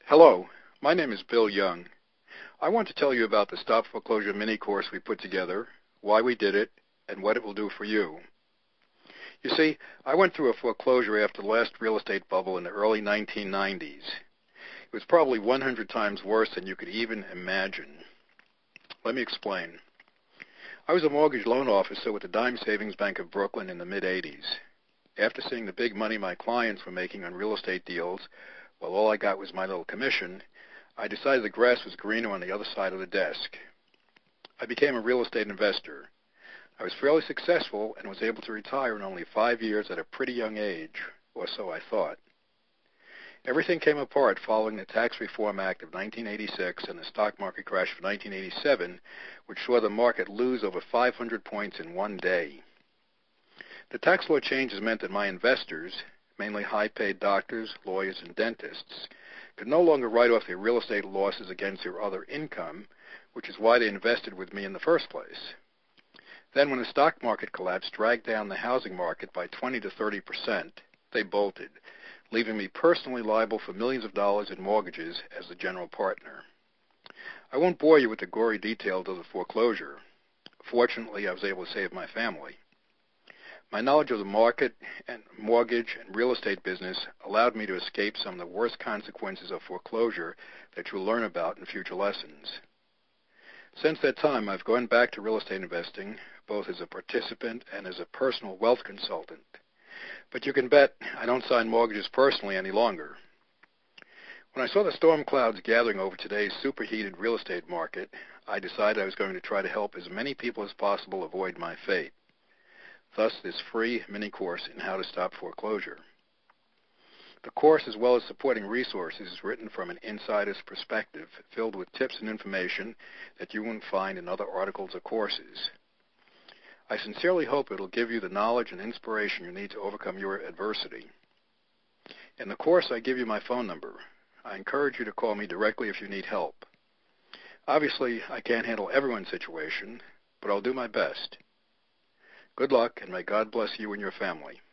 Hello, my name is Bill Young. I want to tell you about the Stop Foreclosure mini course we put together, why we did it, and what it will do for you. You see, I went through a foreclosure after the last real estate bubble in the early 1990s. It was probably 100 times worse than you could even imagine. Let me explain. I was a mortgage loan officer with the Dime Savings Bank of Brooklyn in the mid-'80s. After seeing the big money my clients were making on real estate deals, while all I got was my little commission, I decided the grass was greener on the other side of the desk. I became a real estate investor. I was fairly successful and was able to retire in only 5 years at a pretty young age, or so I thought. Everything came apart following the Tax Reform Act of 1986 and the stock market crash of 1987, which saw the market lose over 500 points in one day. The tax law changes meant that my investors, mainly high-paid doctors, lawyers, and dentists, could no longer write off their real estate losses against their other income, which is why they invested with me in the first place. Then when the stock market collapse dragged down the housing market by 20 to 30%, they bolted, leaving me personally liable for millions of dollars in mortgages as the general partner. I won't bore you with the gory details of the foreclosure. Fortunately, I was able to save my family. My knowledge of the market and mortgage and real estate business allowed me to escape some of the worst consequences of foreclosure that you'll learn about in future lessons. Since that time, I've gone back to real estate investing, both as a participant and as a personal wealth consultant. But you can bet I don't sign mortgages personally any longer. When I saw the storm clouds gathering over today's superheated real estate market, I decided I was going to try to help as many people as possible avoid my fate. Thus, this free mini-course in how to stop foreclosure. The course, as well as supporting resources, is written from an insider's perspective, filled with tips and information that you won't find in other articles or courses. I sincerely hope it will give you the knowledge and inspiration you need to overcome your adversity. In the course, I give you my phone number. I encourage you to call me directly if you need help. Obviously, I can't handle everyone's situation, but I'll do my best. Good luck, and may God bless you and your family.